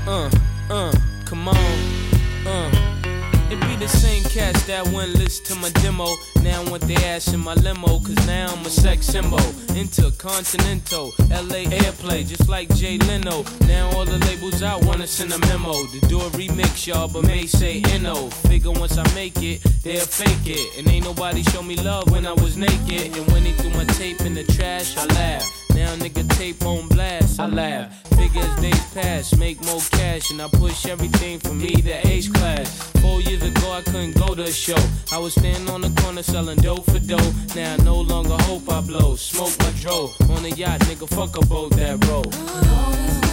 Come on, It be the same cats that wouldn't listen to my demo. Now I want their ass in my limo, cause now I'm a sex symbol. Intercontinental, LA airplay, just like Jay Leno. Now all the labels out wanna send a memo to do a remix, y'all, but may say NO. Figure once I make it, they'll fake it. And ain't nobody show me love when I was naked. And when they threw my tape in the trash, I laugh. Now nigga tape on blast, I laugh. Figure as days pass, make more cash, and I push everything from me to H class. 4 years ago I couldn't go to a show. I was standing on the corner selling dope for dough. Now I no longer hope I blow. Smoke my dro on a yacht, nigga, fuck a boat that roll.